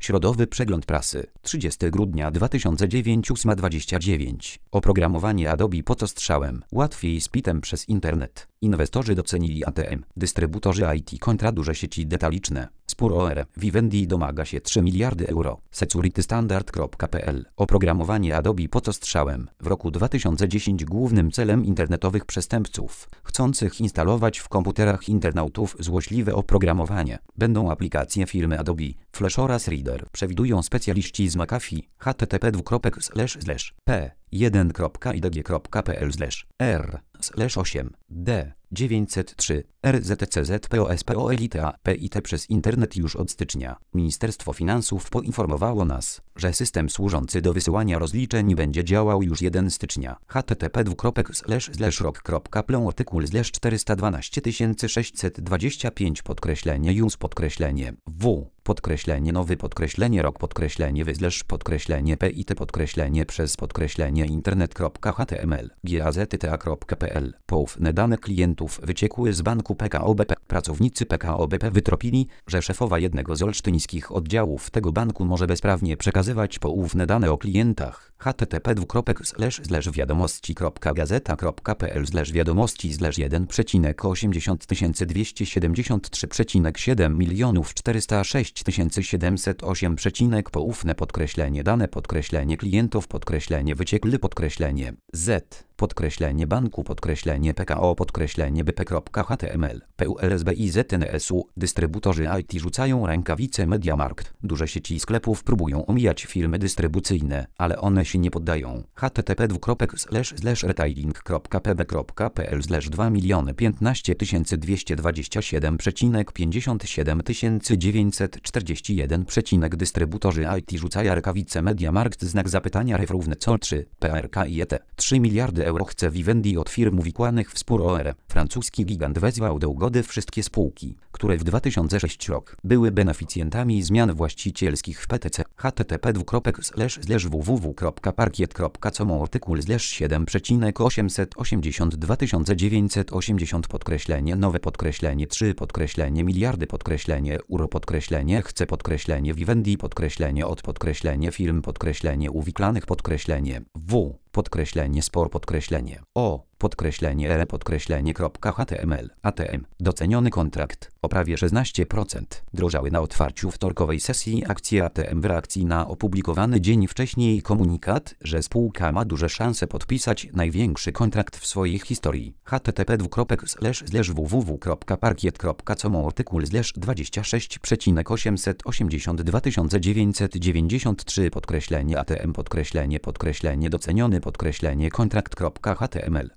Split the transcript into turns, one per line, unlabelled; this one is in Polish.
Środowy przegląd prasy. 30 grudnia 2009 8:29. Oprogramowanie Adobe pod ostrzałem. Łatwiej z PIT-em przez internet. Inwestorzy docenili ATM. Dystrybutorzy IT kontra duże sieci detaliczne. Spór OR. Vivendi domaga się 3 miliardy euro. Securitystandard.pl. Oprogramowanie Adobe pod ostrzałem. W roku 2010 głównym celem internetowych przestępców, chcących instalować w komputerach internautów złośliwe oprogramowanie, będą aplikacje firmy Adobe, Flash oraz Reader, przewidują specjaliści z McAfee. http://p1.idg.pl/r/8d903 RZCZPOSPOLITA PIT przez internet już od stycznia. Ministerstwo Finansów poinformowało nas, że system służący do wysyłania rozliczeń będzie działał już 1 stycznia. http://rok.pl artykuł /412625 /use /w _nowy _rok _wy przez internet.html gazeta.pl. Poufne dane klientów wyciekły z banku PKO BP. Pracownicy PKO BP wytropili, że szefowa jednego z olsztyńskich oddziałów tego banku może bezprawnie przekazywać poufne dane o klientach. http://wiadomości.gazeta.pl wiadomości/18277 poufne dane _klientów z banku PKO BP.html PULSBIZNSU. Dystrybutorzy IT rzucają rękawice. MediaMarkt. Duże sieci sklepów próbują omijać firmy dystrybucyjne, ale one się nie poddają. http://retailing.pb.pl/2015227 Dystrybutorzy IT rzucają rękawice. MediaMarkt /ref co 3 PRKIET 3 miliardy euro chce Vivendi od firm uwikłanych w spór OR. Francuski gigant wezwał do ugody wszystkie spółki, które w 2006 rok były beneficjentami zmian właścicielskich w PTC. http://www.parkiet.com artykuł /7829880 nowe _3 miliardy euro chce Vivendi od firm uwiklanych w spor o r.html ATM. Doceniony kontrakt o prawie 16% drożały na otwarciu wtorkowej sesji akcje ATM w reakcji na opublikowany dzień wcześniej komunikat, że spółka ma duże szanse podpisać największy kontrakt w swojej historii. http://www.parkiet.com artykuł /2682993 ATM doceniony kontrakt.html